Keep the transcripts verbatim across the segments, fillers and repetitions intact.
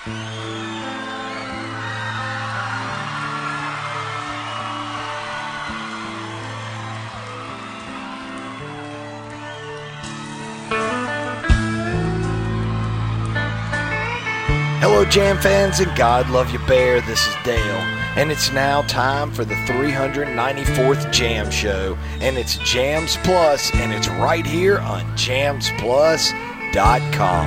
Hello, Jam fans, and God love you, Bear. This is Dale, and it's now time for the three hundred ninety-fourth Jam Show, and it's Jams Plus, and it's right here on jams plus dot com.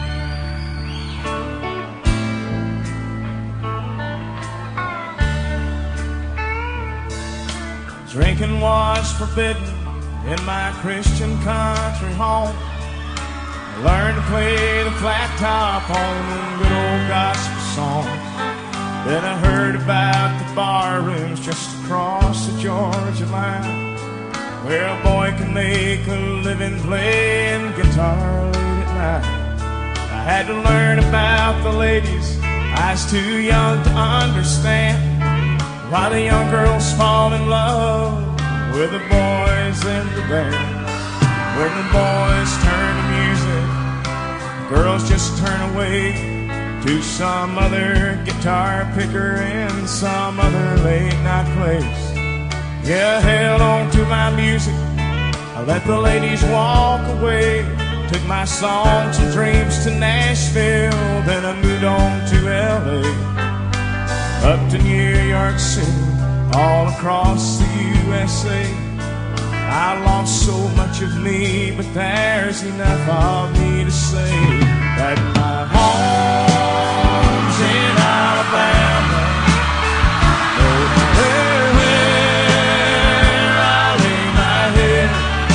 Drinking was forbidden in my Christian country home. I learned to play the flat top on good old gospel songs. Then I heard about the bar rooms just across the Georgia line, where a boy can make a living playing guitar late at night. I had to learn about the ladies, I was too young to understand why the young girls fall in love with the boys in the band. When the boys turn to music, girls just turn away to some other guitar picker in some other late night place. Yeah, I held on to my music, I let the ladies walk away. Took my songs and dreams to Nashville, then I moved on to L A, up to New York City, all across the U S A. I lost so much of me, but there's enough of me to say that my home's in Alabama. No matter where I lay my head,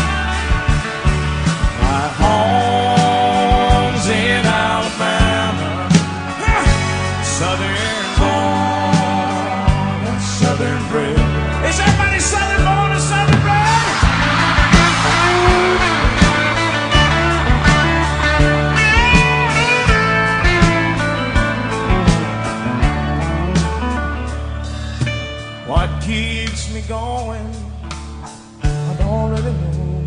my home's in Alabama. Southern born and southern bred. Is everybody southern born and southern bred? What keeps me going, I don't really know.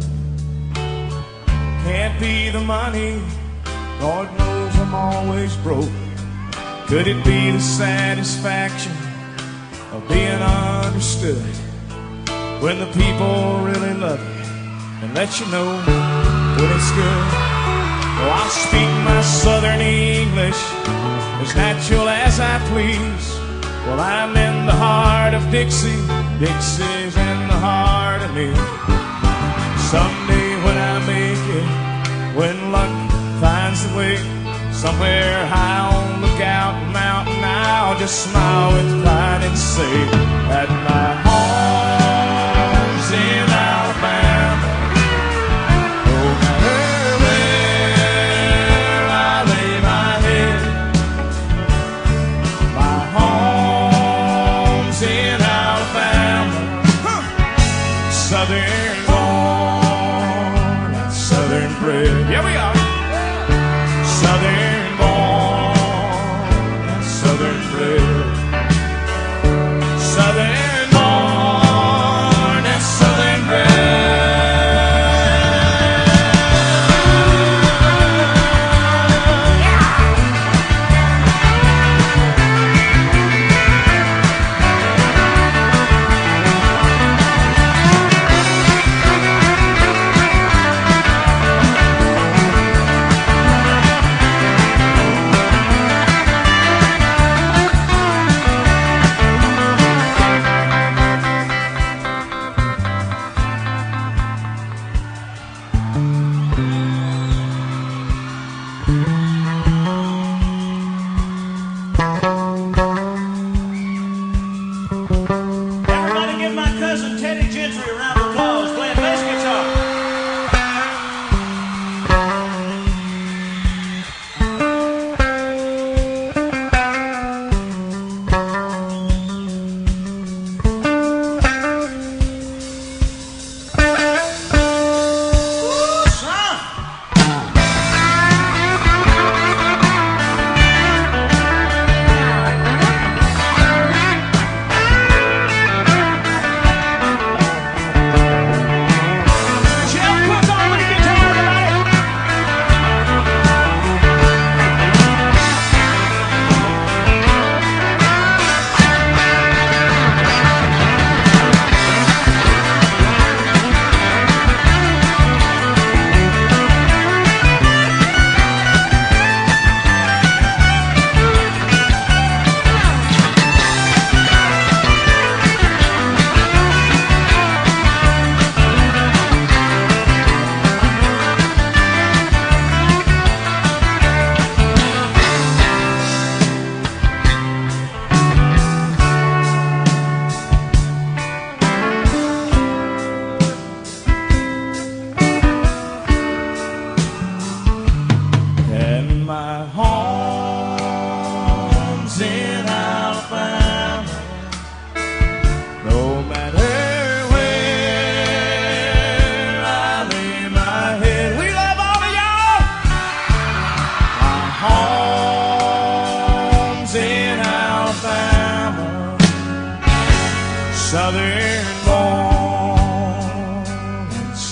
Can't be the money, Lord knows I'm always broke. Could it be the satisfaction of being understood, when the people really love you and let you know when it's good? Oh, I'll speak my southern English as natural as I please. Well, I'm in the heart of Dixie, Dixie's in the heart of me. Someday when I make it, when luck finds the way, somewhere high on Lookout Mountain, I'll just smile with pride and say that my home's in Alabama. No matter where I lay my head, my home's in Alabama. Huh. Southern born and southern bred. Here we are. Southern born and southern bred. Southern born and southern bred.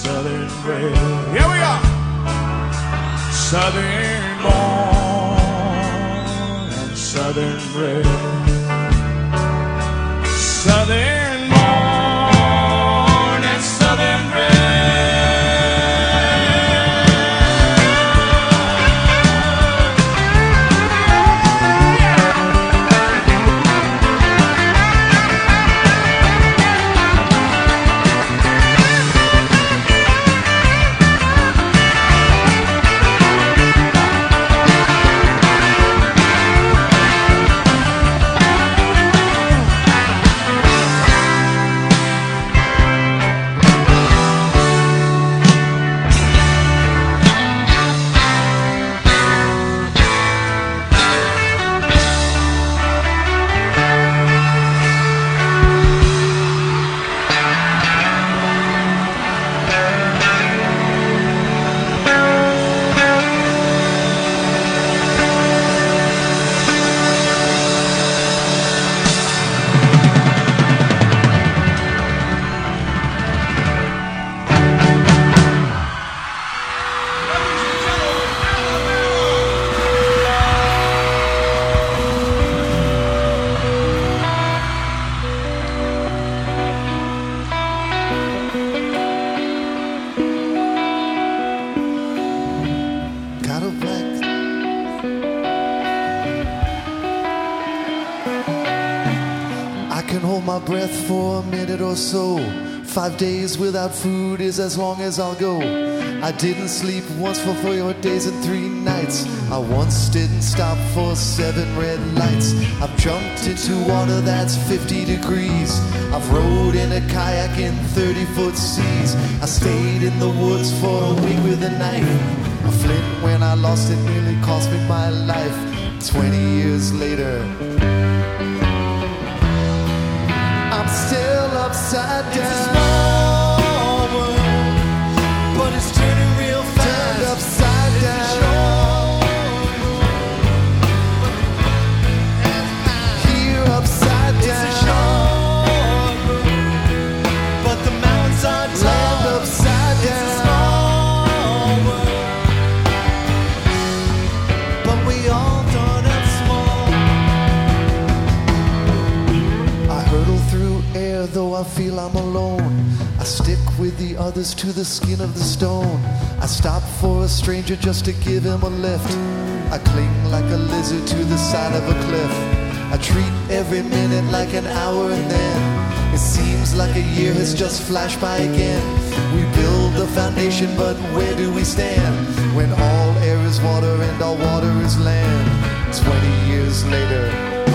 Southern bread. Here we are. Southern born and Southern bred. Southern born and Southern bred. My breath for a minute or so. Five days without food is as long as I'll go. I didn't sleep once for four days and three nights. I once didn't stop for seven red lights. I've jumped into water that's fifty degrees. I've rode in a kayak in thirty foot seas. I stayed in the woods for a week with a knife. A flint when I lost it nearly cost me my life. Twenty years later, I'm still upside down. It's a small world, but it's turning real fast. Turned upside down. Here upside down. It's a short world, but the mountains are tall. Land upside down. It's a small world, but we all start out small. I hurtle through air, though I feel I'm alone. I stick with the others to the skin of the stone. I stop for a stranger just to give him a lift. I cling like a lizard to the side of a cliff. I treat every minute like an hour, and then it seems like a year has just flashed by again. We build a foundation, but where do we stand when all air is water and all water is land? Twenty years later,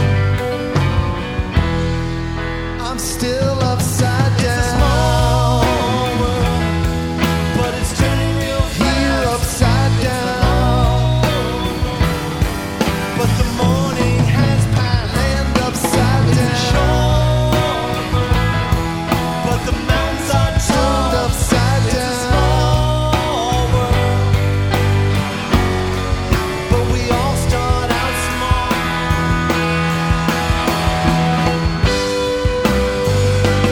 I'm still upside down. It's a small world, but it's turning real fast. Here upside down, but the morning has passed. Land upside down. It's a short world, but the mountains are turned upside down. It's a small world, but we all start out small.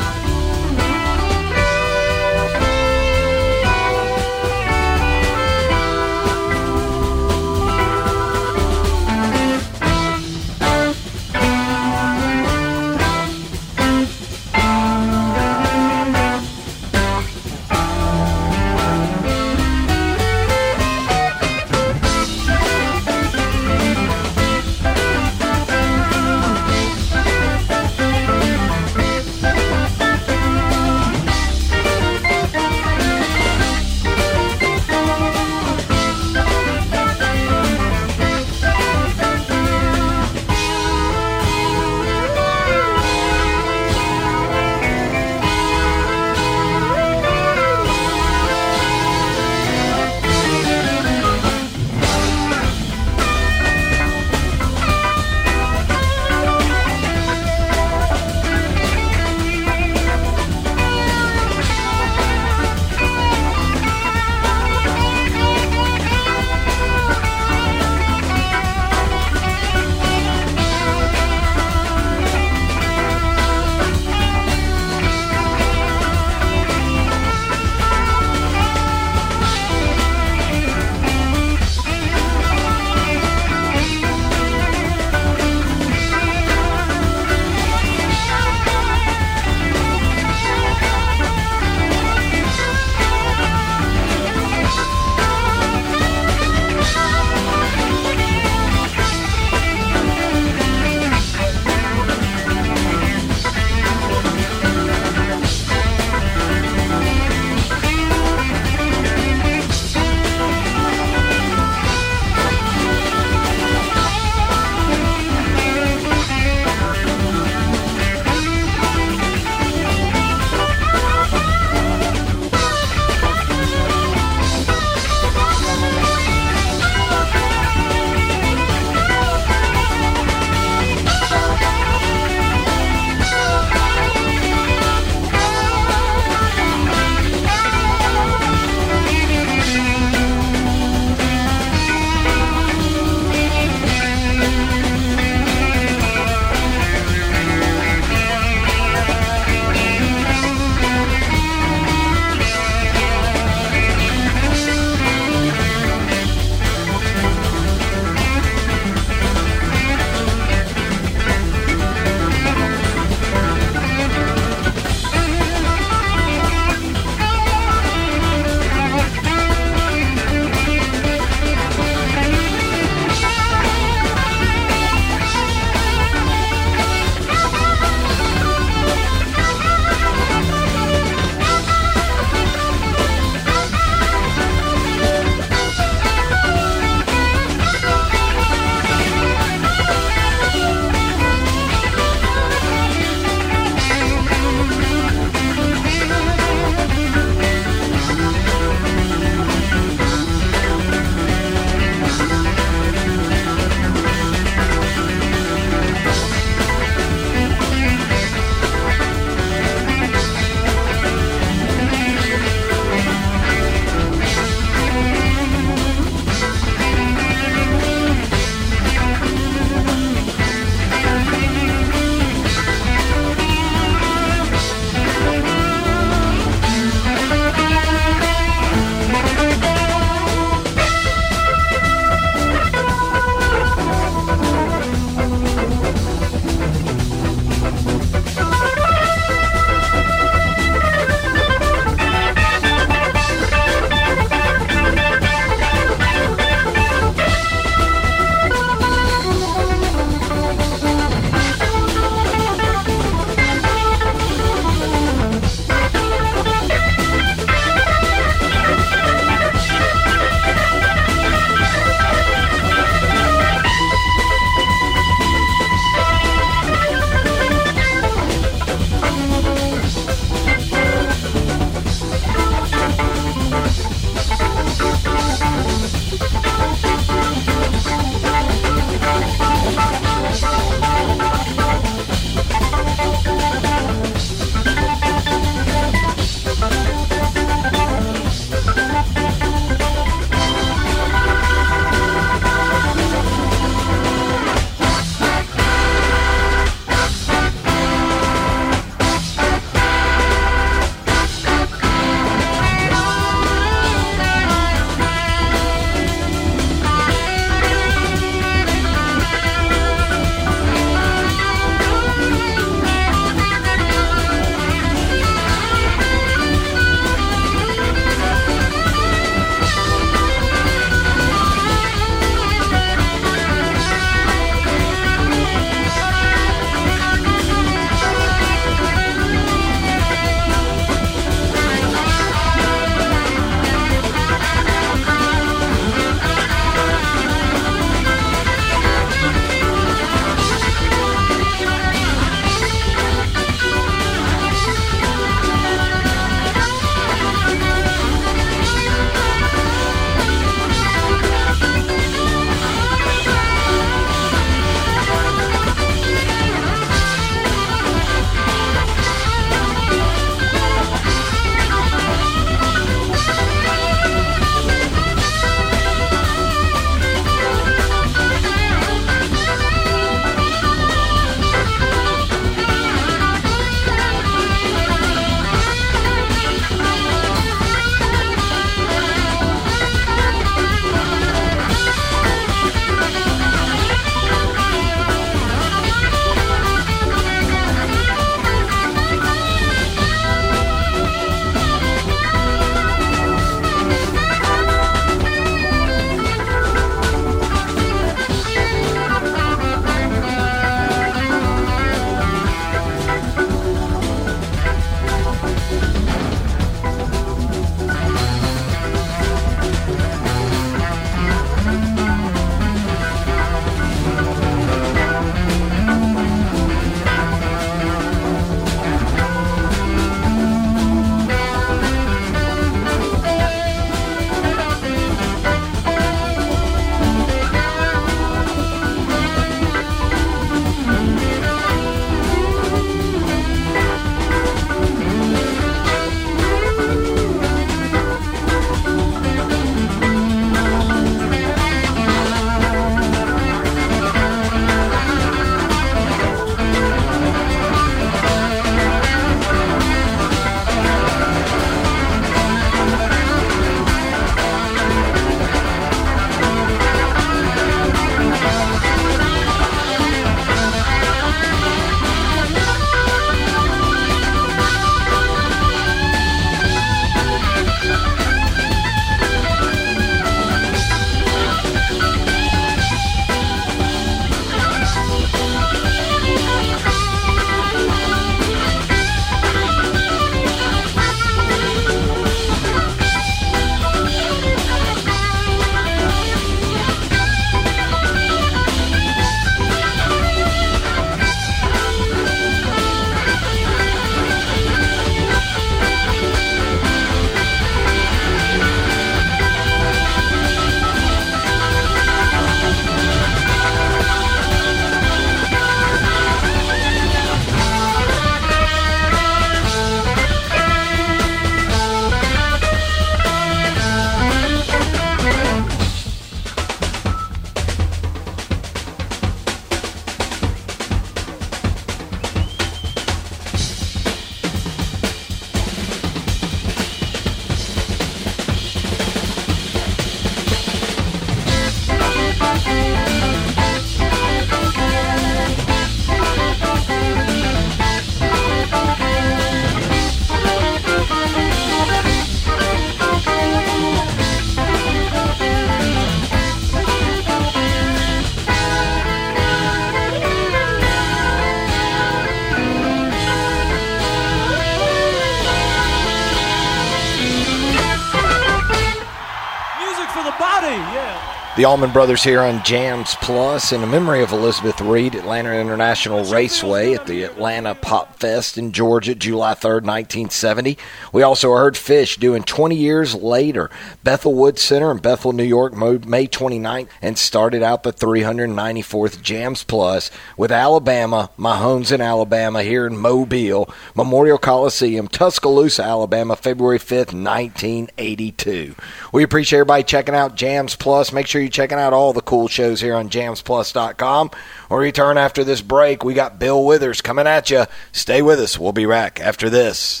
Howdy, yeah. The Allman Brothers here on Jams Plus in the memory of Elizabeth Reed, Atlanta International Raceway at the Atlanta Pop Fest in Georgia, July third, nineteen seventy. We also heard Fish doing twenty years later, Bethel Woods Center in Bethel, New York, May twenty-ninth, and started out the three hundred ninety-fourth Jams Plus with Alabama, my home's in Alabama, here in Mobile, Memorial Coliseum, Tuscaloosa, Alabama, February fifth, nineteen eighty-two. We appreciate everybody checking out Jams Plus. Make sure you checking out all the cool shows here on jams plus dot com. We'll return after this break. We got Bill Withers coming at you. Stay with us. We'll be back after this.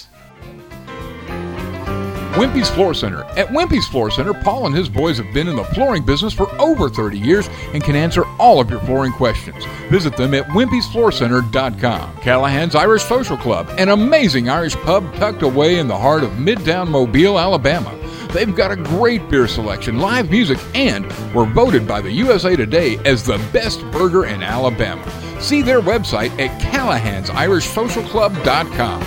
Wimpy's Floor Center. At Wimpy's Floor Center, Paul and his boys have been in the flooring business for over thirty years and can answer all of your flooring questions. Visit them at wimpys floor center dot com. Callahan's Irish Social Club, an amazing Irish pub tucked away in the heart of Midtown Mobile, Alabama. They've got a great beer selection, live music, and were voted by the U S A Today as the best burger in Alabama. See their website at callahans irish social club dot com.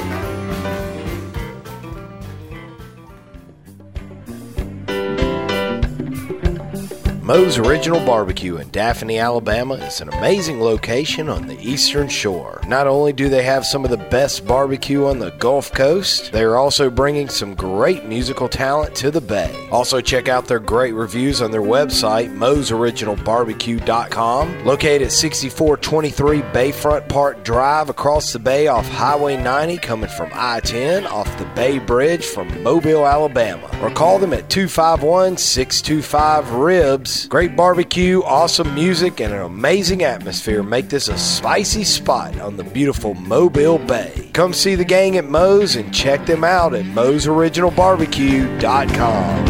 Moe's Original Barbecue in Daphne, Alabama is an amazing location on the Eastern Shore. Not only do they have some of the best barbecue on the Gulf Coast, they are also bringing some great musical talent to the Bay. Also check out their great reviews on their website, moes original barbecue dot com. Located at sixty-four twenty-three Bayfront Park Drive across the bay off Highway ninety coming from I ten off the Bay Bridge from Mobile, Alabama. Or call them at two five one, six two five, R I B S. Great barbecue, awesome music, and an amazing atmosphere make this a spicy spot on the beautiful Mobile Bay. Come see the gang at Moe's and check them out at moes original barbecue dot com.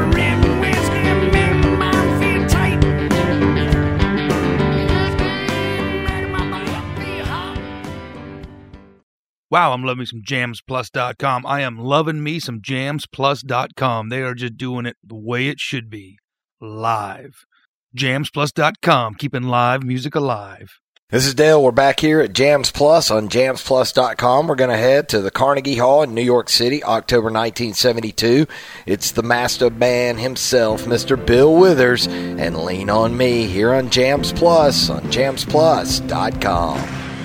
Wow, I'm loving me some jams plus dot com. I am loving me some jams plus dot com. They are just doing it the way it should be. Live. jams plus dot com, keeping live music alive. This is Dale. We're back here at Jams Plus on jams plus dot com. We're going to head to the Carnegie Hall in New York City, October nineteen seventy-two. It's the master band himself, Mister Bill Withers, and Lean on Me here on Jams Plus on jams plus dot com.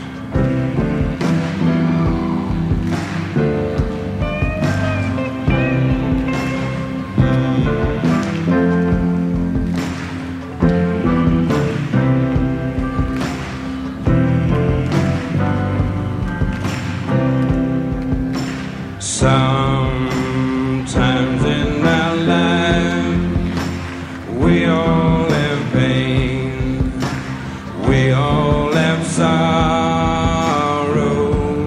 Sometimes in our life we all have pain, we all have sorrow,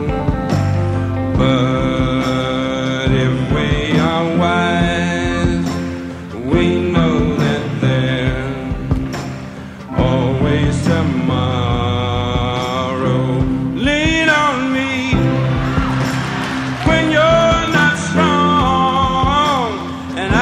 but if we are wise, we know that there's always tomorrow. Lean on me when you're not strong, and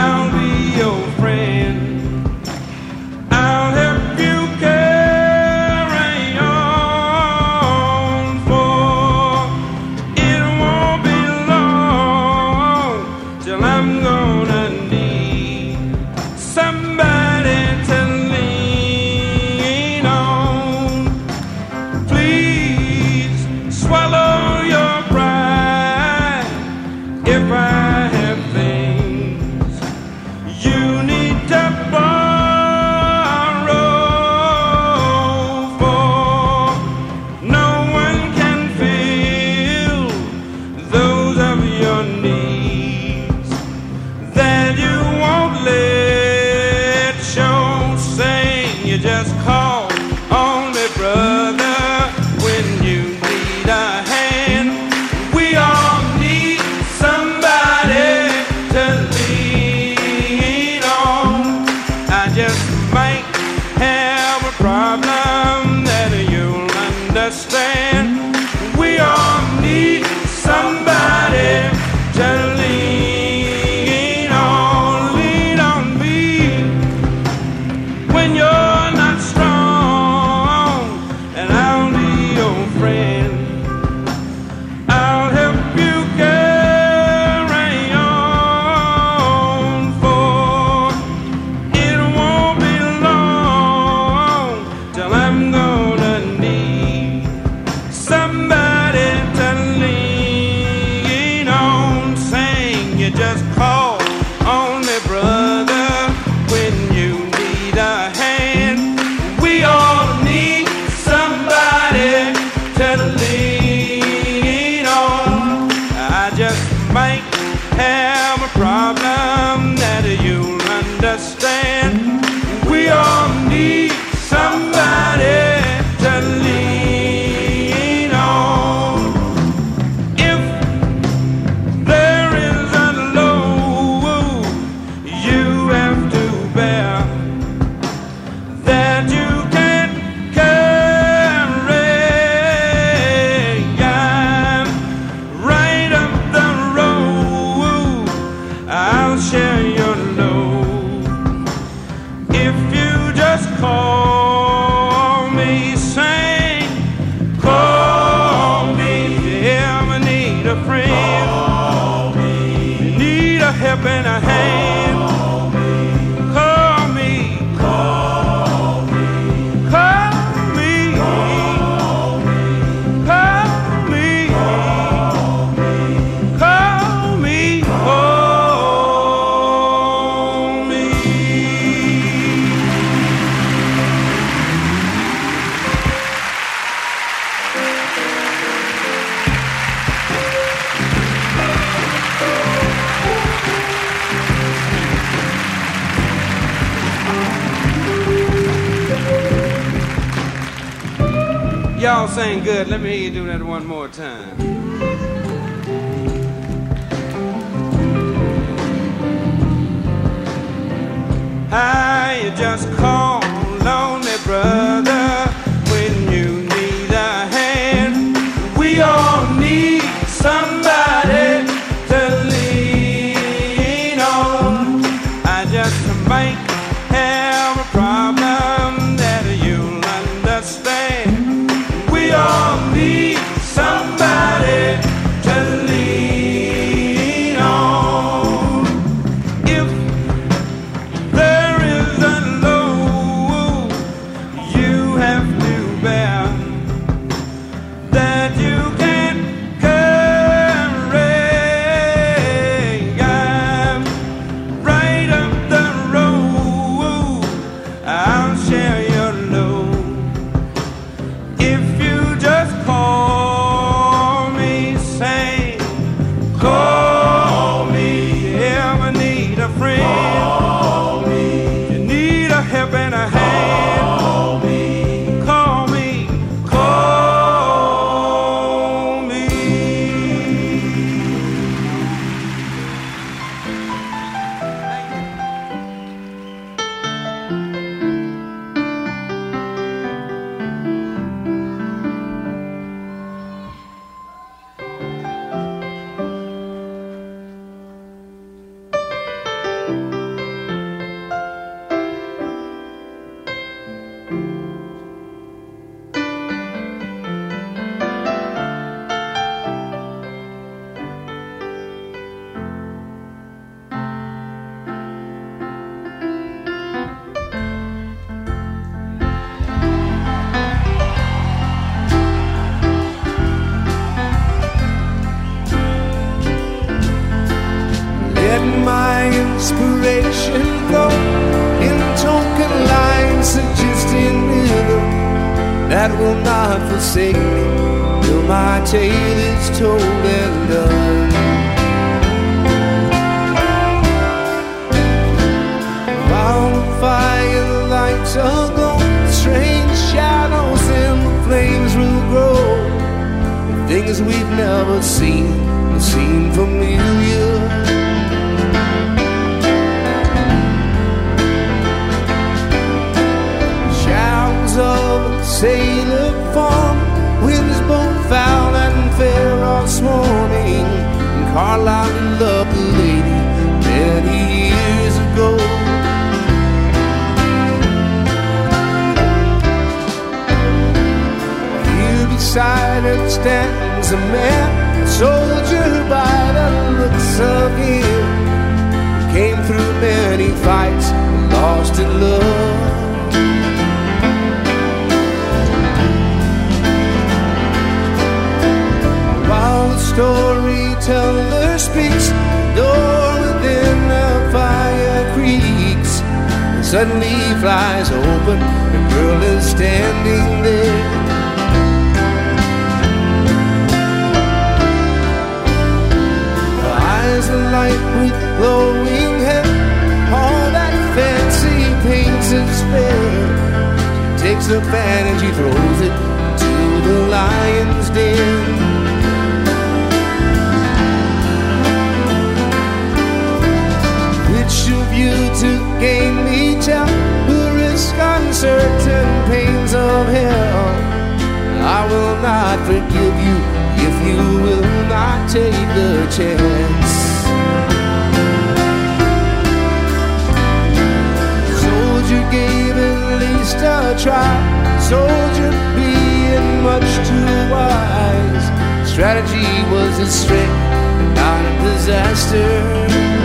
just call on me, brother, when you need a hand. We all need somebody to lean on. I just might have a problem that you'll understand. We all need somebody to lean on. If there is a load you have to bear that you can't carry, I'm right up the road, I'll share your load. If you just call me, sing, call me, if you ever need a friend, you need a helping a hand, call me, call me, call me, call me, call me, call me. Y'all sing good. Let me hear you do that one more time. I just call on me, brother, when you need a hand. We all need somebody to lean on. I just might have a problem that you'll understand. We all need somebody to lean on. If there is a load you have to bear that you can't carry, I'm right up the road, I'll share your load. If you just call me, say, call me, if you ever need a friend, call me, you need a helping a hand, call me, call me, call me. Let my inspiration flow in token lines suggesting rhythm that will not forsake me till my tale is told and done. While the fire lights are gone, strange shadows in the flames will grow, and things we've never seen will seem familiar. Of a sailor form, winds both foul and fair all swarming, and Carlisle loved the lady many years ago. Here beside her stands a man, a soldier by the looks of him, came through many fights, lost in love. Storyteller speaks, the door suddenly flies open. The girl is standing there. Her eyes alight with glowing hair. All that fancy paints is fair. She takes a fan and she throws it to the lion's den. Which of you to gain me tell, who risk uncertain pains of hell? I will not forgive you if you will not take the chance. Soldier gave at least a try, soldier being much too wise. Strategy was a strength, not a disaster.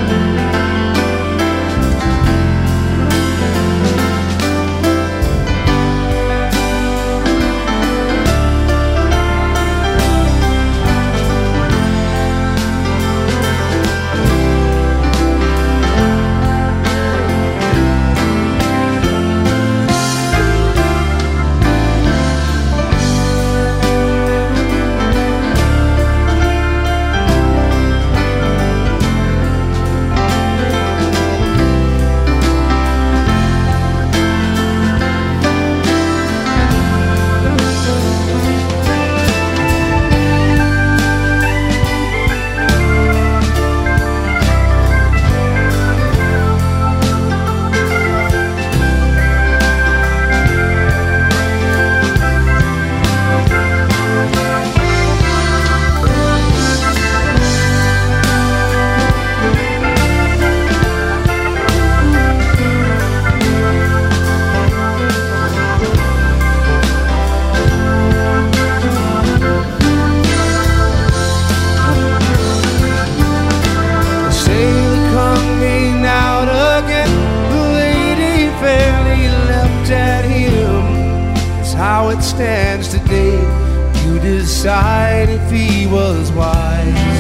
Decide if he was wise.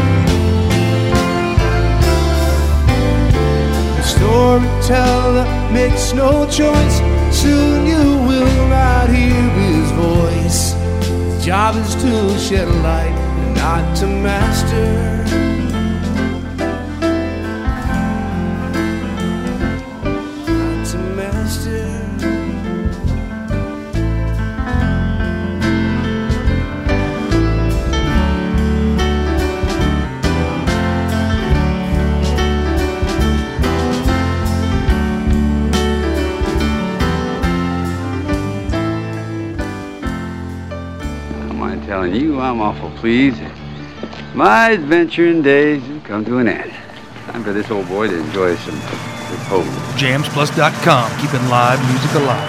The storyteller makes no choice. Soon you will not hear his voice. His job is to shed a light and not to master. Not to master. Telling you I'm awful pleased. My adventuring days have come to an end. Time for this old boy to enjoy some repose. jams plus dot com, keeping live music alive.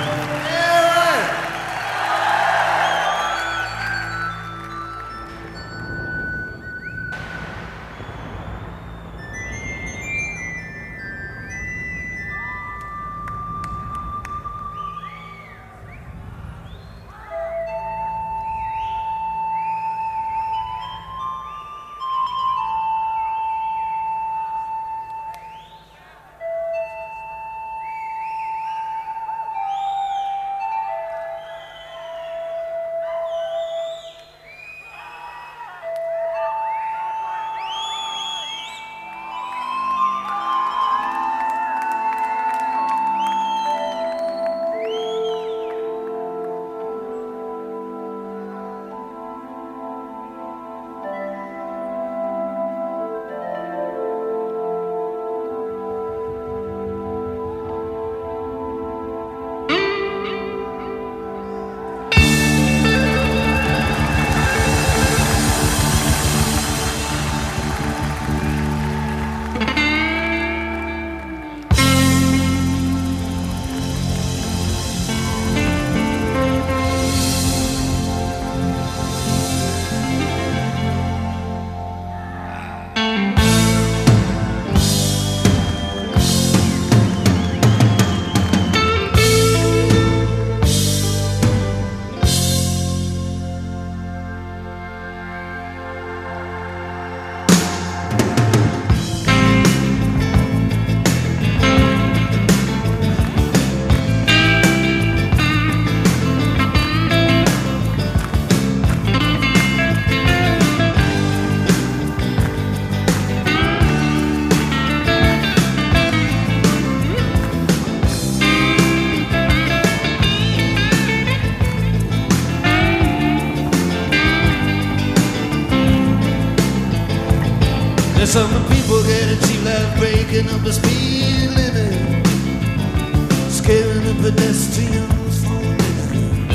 some people get a cheap life breaking up the speed limit, scaring the pedestrians from living,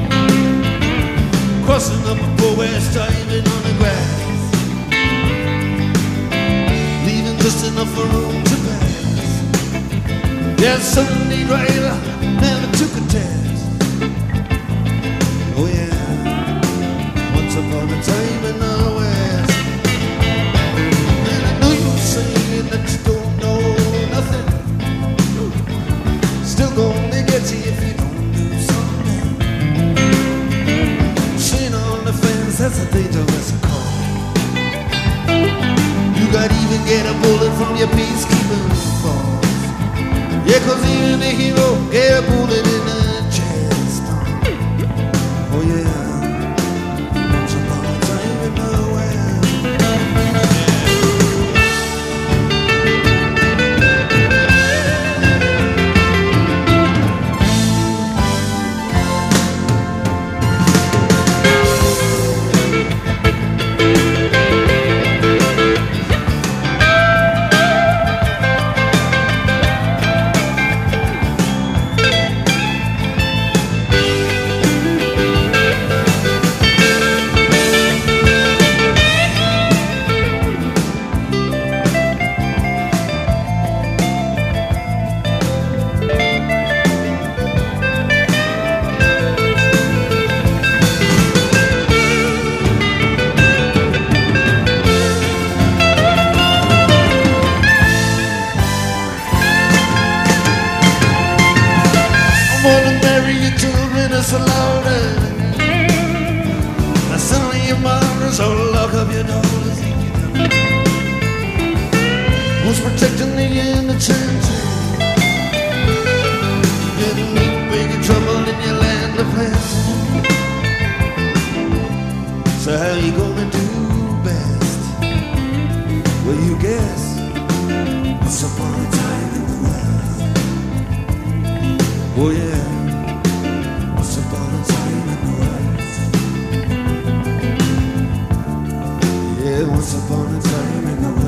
crossing up a poor west, diving on the grass, leaving just enough for room to pass. Yes, Sunday driver never took a test. Oh yeah, once upon a time in the West. And I know you're saying that you don't know nothing, still gonna get you if you don't do something. Sitting on the fence, that's a dangerous call. You got even get a bullet from your peacekeeping force. Yeah, cause even a hero get a bullet in the chest. Oh yeah, once upon a time in the West. Protecting the innocent, getting me big trouble in your land of plenty. So how you gonna do best? Well, you guess. Once upon a time in the West. Oh yeah, once upon a time in the West. Yeah, once upon a time in the West.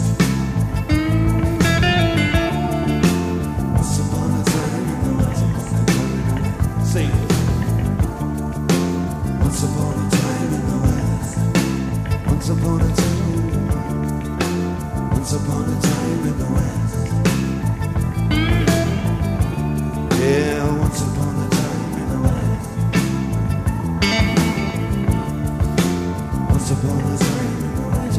Once upon a time in the West. Once upon a time. Once upon a time in the West. Yeah, once upon a time in the West. Once upon a time in the West.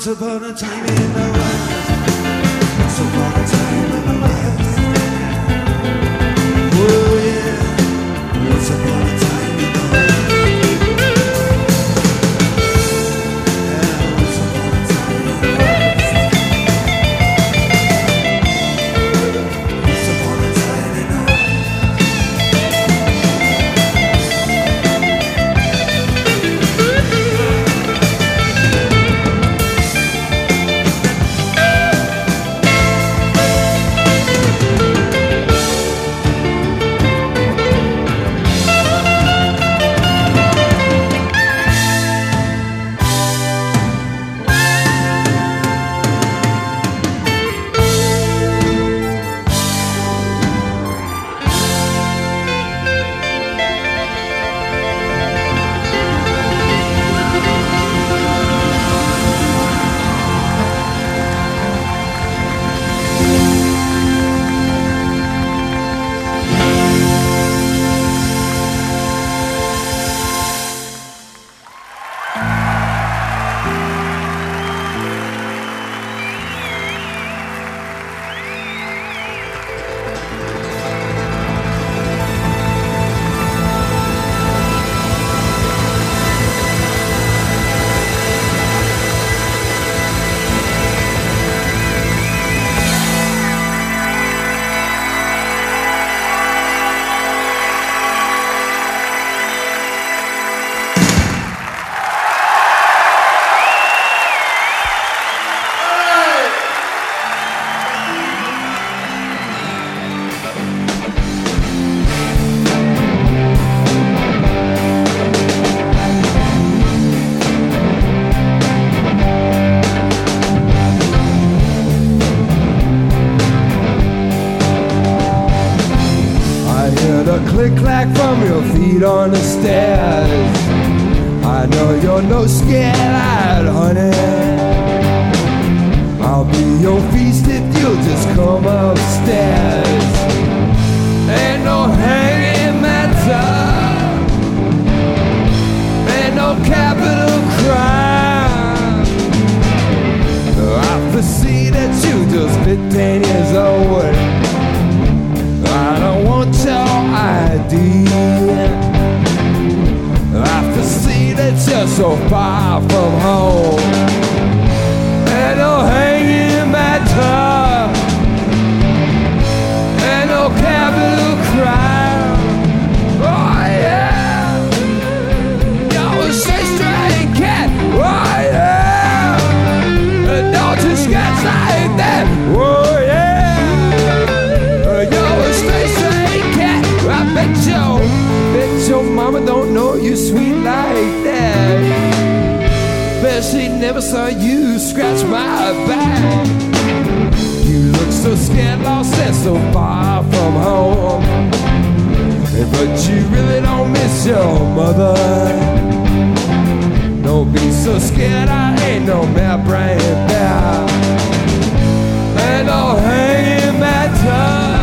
Once upon a time in the West. Once upon a time in the West. Oh yeah. Once upon a time in the West. Yeah, once upon a time in the West. Once upon a time in the West. Click-clack from your feet on the stairs. I know you're no scared-eyed, honey. I'll be your feast if you'll just come upstairs. Ain't no hanging matter, ain't no capital crime. I foresee that you just fifteen years old. I don't want your I D. I foresee that you're so far from home. Ain't no hanging matter, ain't no capital crime. Oh yeah, you're a straight cat. Oh yeah, don't you scratch like that. Oh yeah. I bet your, bet your mama don't know you sweet like that. Bet she never saw you scratch my back. You look so scared, lost and so far from home. But you really don't miss your mother. Don't be so scared, I ain't no map right there. Ain't no hanging matter,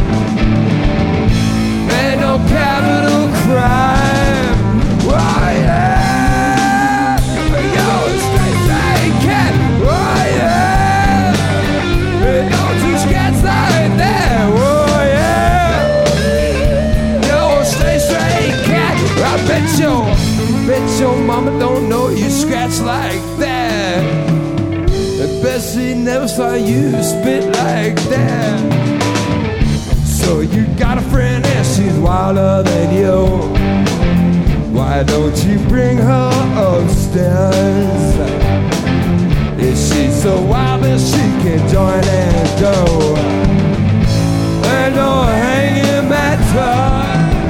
no capital crime. Oh yeah, you're a straight straight cat. Oh yeah, don't you scratch like that. Oh yeah, you're a straight straight cat. I bet your, bet your mama don't know you scratch like that. I bet she never saw you spit like that. So you got a friend and she's wilder than you. Why don't you bring her upstairs? Is she so wild that she can join and go? Ain't no hanging matter,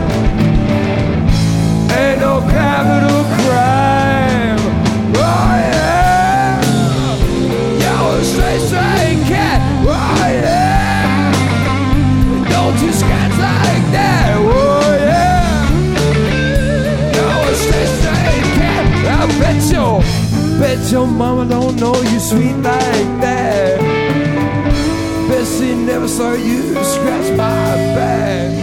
ain't no capital crime. Oh yeah, you're a straight straight cat. Oh yeah, don't you scratch like that. Oh yeah, you're a straight straight cat. I bet your, bet your mama don't know you sweet like that. Bet she never saw you scratch my back.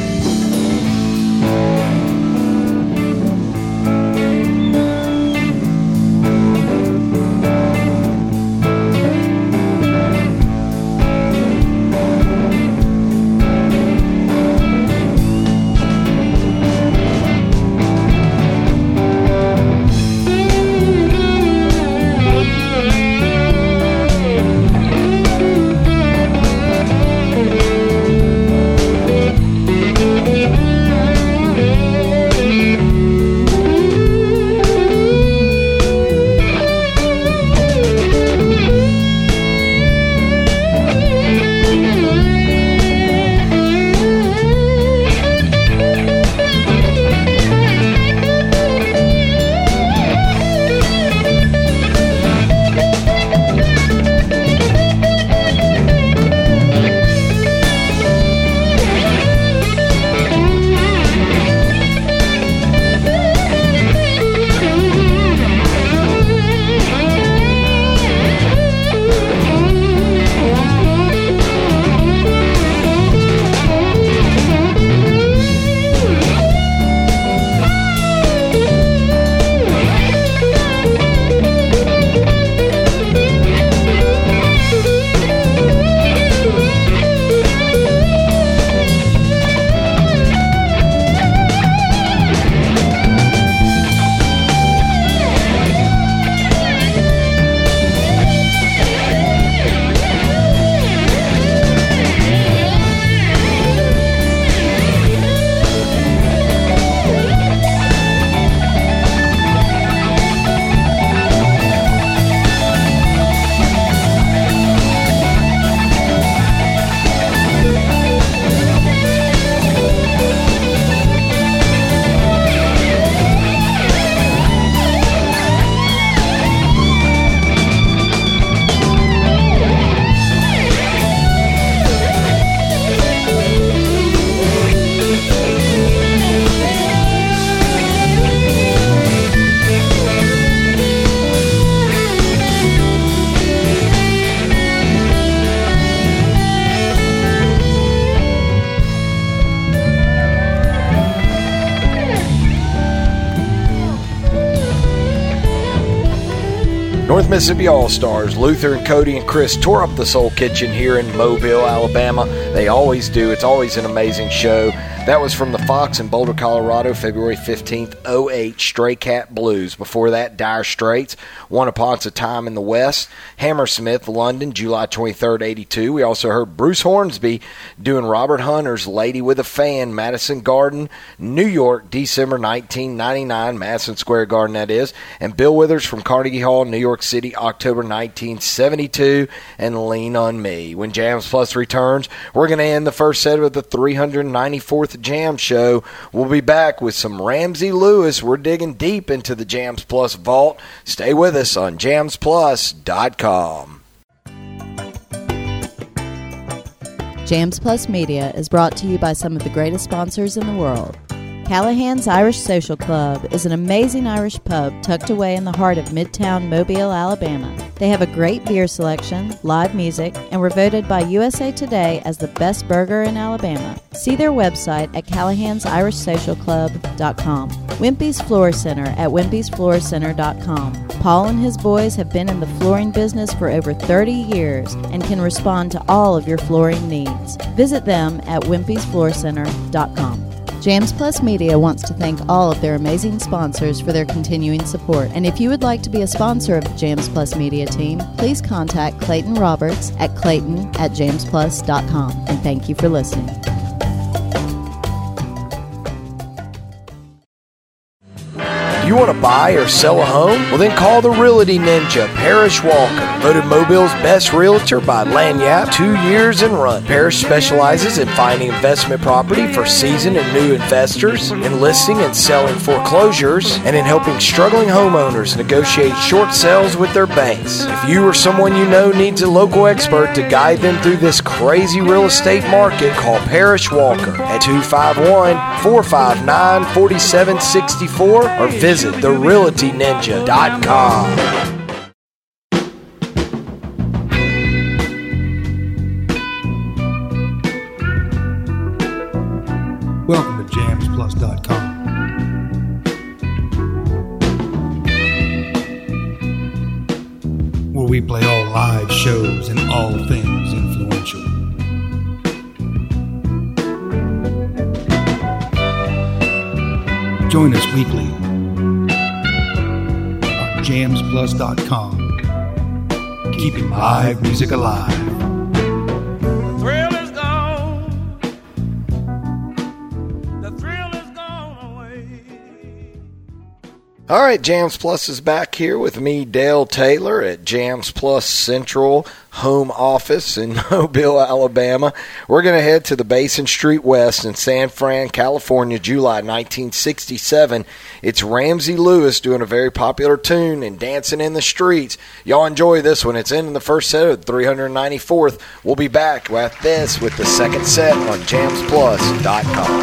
North Mississippi All-Stars, Luther and Cody and Chris tore up the Soul Kitchen here in Mobile, Alabama. They always do. It's always an amazing show. That was from the Fox in Boulder, Colorado, February fifteenth, oh eight, Stray Cat Blues. Before that, Dire Straits, One Upon a Time in the West, Hammersmith, London, July twenty-third, eighty-two. We also heard Bruce Hornsby doing Robert Hunter's Lady with a Fan, Madison Garden, New York, December nineteen ninety-nine, Madison Square Garden that is, and Bill Withers from Carnegie Hall, New York City, October nineteen seventy-two, and Lean on Me. When Jams Plus returns, we're going to end the first set of the three hundred ninety-fourth Jam Show. We'll be back with some Ramsey Lewis. We're digging deep into the Jams Plus vault. Stay with us on jams plus dot com. Jams Plus Media is brought to you by some of the greatest sponsors in the world. Callahan's Irish Social Club is an amazing Irish pub tucked away in the heart of Midtown Mobile, Alabama. They have a great beer selection, live music, and were voted by U S A Today as the best burger in Alabama. See their website at callahans irish social club dot com. Wimpy's Floor Center at wimpys floor center dot com. Paul and his boys have been in the flooring business for over thirty years and can respond to all of your flooring needs. Visit them at wimpys floor center dot com. Jams Plus Media wants to thank all of their amazing sponsors for their continuing support. And if you would like to be a sponsor of the Jams Plus Media team, please contact Clayton Roberts at clayton at jams plus dot com. And thank you for listening. You want to buy or sell a home? Well, then call the Realty Ninja, Parrish Walker. Voted Mobile's best realtor by Lanyap two years and run. Parrish specializes in finding investment property for seasoned and new investors, in listing and selling foreclosures, and in helping struggling homeowners negotiate short sales with their banks. If you or someone you know needs a local expert to guide them through this crazy real estate market, call Parrish Walker at two five one, four five nine, four seven six four or visit the realty ninja dot com. Welcome to jams plus dot com. Where we play all live shows and all things influential. Join us weekly on jams plus dot com, keeping live music alive. The thrill is gone. The thrill is gone away. All right, Jams Plus is back here with me, Dale Taylor, at Jams Plus Central Home Office in Mobile, Alabama. We're going to head to the Basin Street West in San Fran, California, July nineteen sixty-seven. It's Ramsey Lewis doing a very popular tune and dancing in the streets. Y'all enjoy this one. It's in the first set of the three hundred ninety-fourth. We'll be back with this with the second set on jams plus dot com.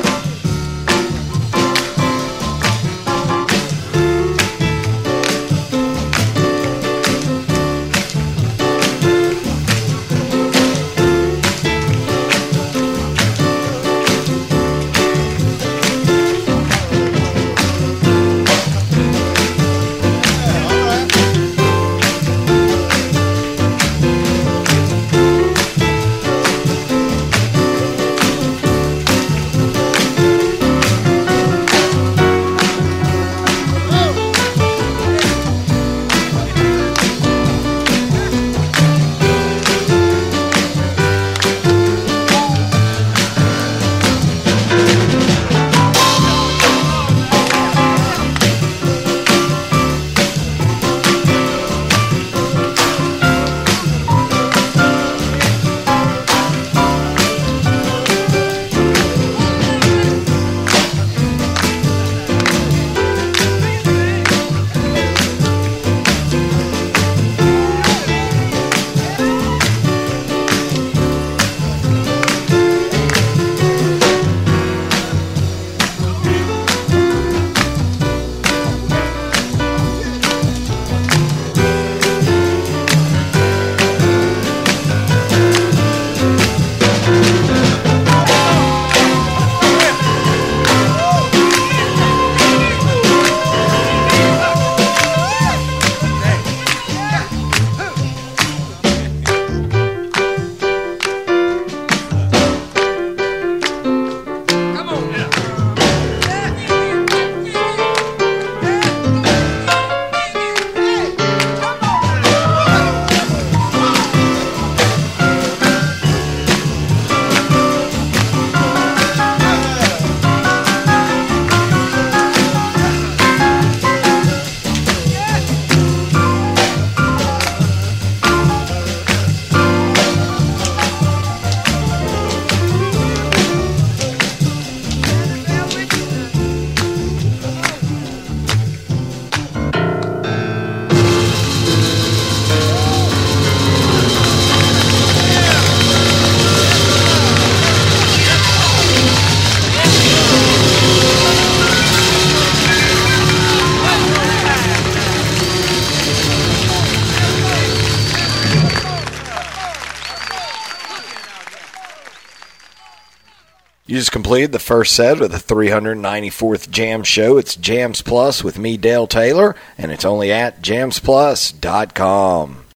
You just completed the first set of the three hundred ninety-fourth Jam Show. It's Jams Plus with me, Dale Taylor, and it's only at jams plus dot com.